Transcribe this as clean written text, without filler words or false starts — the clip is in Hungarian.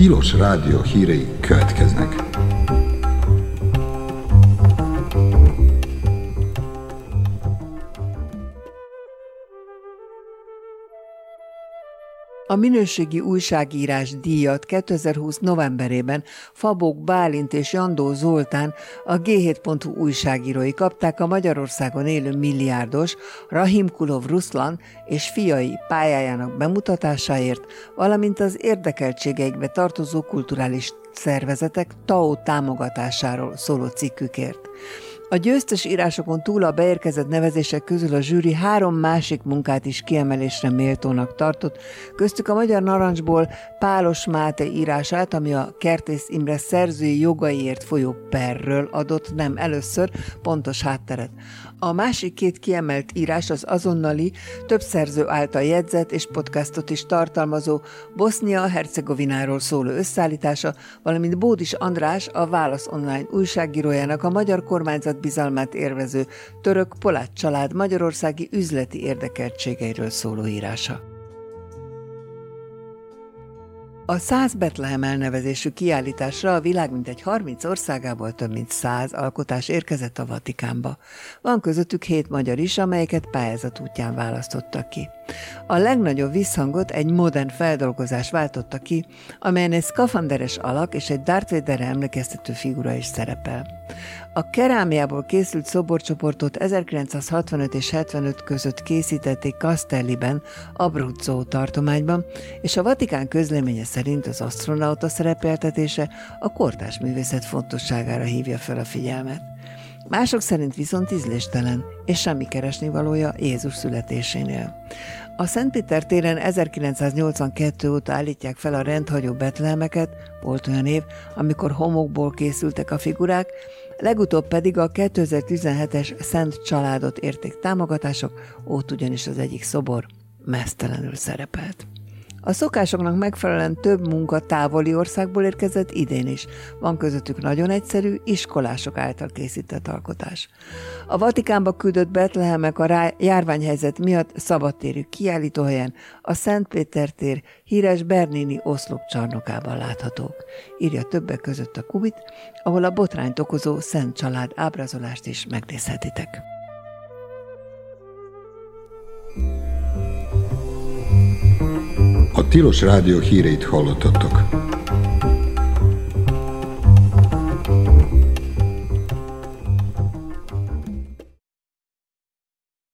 Tilos Rádió hírei következnek. A minőségi újságírás díjat 2020 novemberében Fabók Bálint és Jandó Zoltán, a G7.hu újságírói kapták a Magyarországon élő milliárdos Rahimkulov Ruszlan és fiai pályájának bemutatásáért, valamint az érdekeltségeikbe tartozó kulturális szervezetek TAO támogatásáról szóló cikkükért. A győztes írásokon túl a beérkezett nevezések közül a zsűri 3 másik munkát is kiemelésre méltónak tartott, köztük a Magyar Narancsból Pálos Máté írását, ami a Kertész Imre szerzői jogaiért folyó perről adott nem először pontos hátteret. A másik 2 kiemelt írás az azonnali, több szerző által jegyzett és podcastot is tartalmazó Bosznia-Hercegovináról szóló összeállítása, valamint Bódis András, a Válasz Online újságírójának a magyar kormányzat bizalmát érvező török Polácz család magyarországi üzleti érdekeltségeiről szóló írása. A 100 Betlehem elnevezésű kiállításra a világ mintegy 30 országából több mint 100 alkotás érkezett a Vatikánba. Van közöttük 7 magyar is, amelyeket pályázat útján választottak ki. A legnagyobb visszhangot egy modern feldolgozás váltotta ki, amelyen egy szkafanderes alak és egy Darth Vaderre emlékeztető figura is szerepel. A kerámiából készült szoborcsoportot 1965 és 75 között készítették Castelliben, Abruzzo tartományban, és a Vatikán közleménye szerint az asztronauta szerepeltetése a kortárs művészet fontosságára hívja fel a figyelmet. Mások szerint viszont ízléstelen, és semmi keresnivalója Jézus születésénél. A Szent Péter téren 1982 óta állítják fel a rendhagyó betlehemeket, volt olyan év, amikor homokból készültek a figurák, legutóbb pedig a 2017-es Szent Családot érték támogatások, ott ugyanis az egyik szobor meztelenül szerepelt. A szokásoknak megfelelően több munka távoli országból érkezett idén is. Van közöttük nagyon egyszerű, iskolások által készített alkotás. A Vatikánba küldött betlehemek a járványhelyzet miatt szabadtérű kiállítóhelyen, a Szent Péter tér híres Bernini oszlop csarnokában láthatók. Írja többek között a Kubit, ahol a botrányt okozó Szent Család ábrázolást is megnézhetitek. A Tilos Rádió híreit hallottatok.